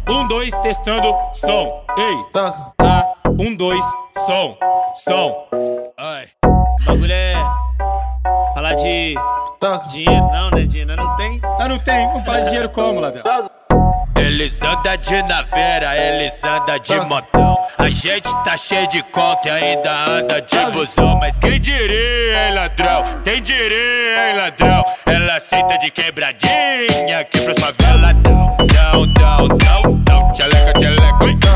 1, 2, testando, som. Ei, Toca. 1, 2, som. Ai, o bagulho é falar de Toca. dinheiro, não, né? Dinheiro não tem. Não tem, vamos falar de dinheiro como, ladrão? Eles andam de naveira, eles andam de montão. A gente tá cheio de conta e ainda anda de busão. Mas quem diria, hein, ladrão? Quem diria, hein, ladrão? Ela aceita de quebradinha, quebra sua vela, não. Tcheleca, tcheleca, oi,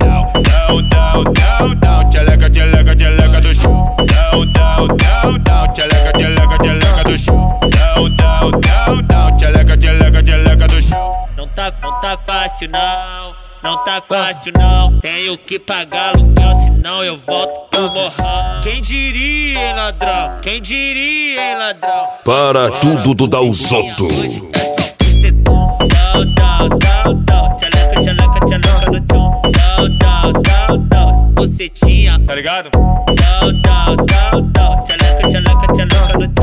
não. Tcheleca, tcheleca do chão. Tcheleca, tcheleca do chão. Tcheleca, tcheleca do chão. Não tá fácil não, não tá fácil não. Tenho que pagar aluguel, senão eu volto pro morrão. Quem diria, hein, ladrão? Quem diria, hein, ladrão? Para tudo do Dalzotto. Hoje é só bucetão. Tcheleca, tcheleca, tcheleca no chão. Bucetinha, Tá ligado? tcheleca, tcheleca, tcheleca no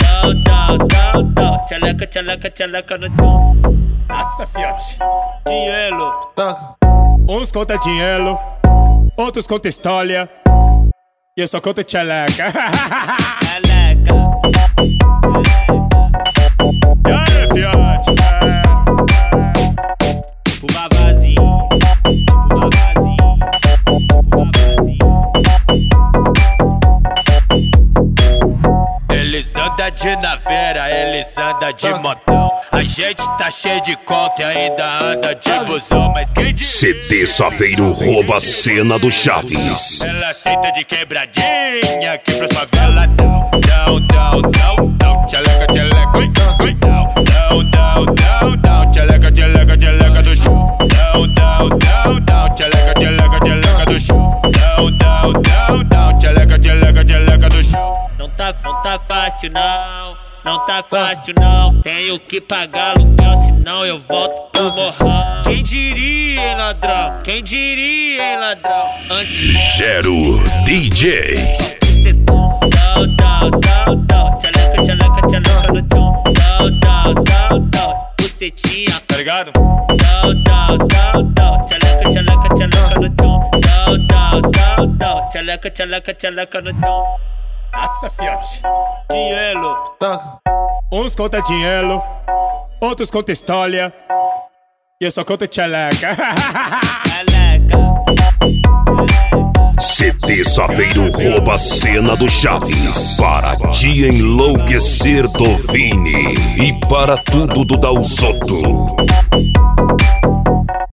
chão. Tcheleca, tcheleca, tcheleca no chão. Nossa, fiote. Dinheiro. Toca. Uns conta dinheiro, outros conta história. E eu só conto tcheleca. Tcheleca. E aí, fiote? O babazinho. Eles andam de naveira, eles andam de montão. A gente tá cheio de conta e ainda anda de busão. Mas quem diria, CD Saveiro rouba a cena do Chaves. ela aceita de quebradinha, quebra sua vela, não. Tcheleca, tcheleca, oi, não. Tcheleca, tcheleca do chão. Tcheleca, tcheleca do chão. Tcheleca, tcheleca do chão. Não tá fácil não, não tá fácil não. Tenho que pagar aluguel, senão eu volto pro morrão. Quem diria, hein, ladrão? Quem diria, hein, ladrão? Antes Gero DJ. tcheleca, tcheleca, tcheleca no chão. Bucetinha, Tá ligado? tcheleca, tcheleca, tcheleca no chão. Tcheleca, tcheleca, tcheleca no chão. Nossa, fiote. Dinheiro. Toca. Uns conta dinheiro, outros conta história. E eu só conto tcheleca. Tcheleca. CD Saveiro rouba a cena do Chaves. Para te enlouquecer do Vini. E para tudo do Dalzotto.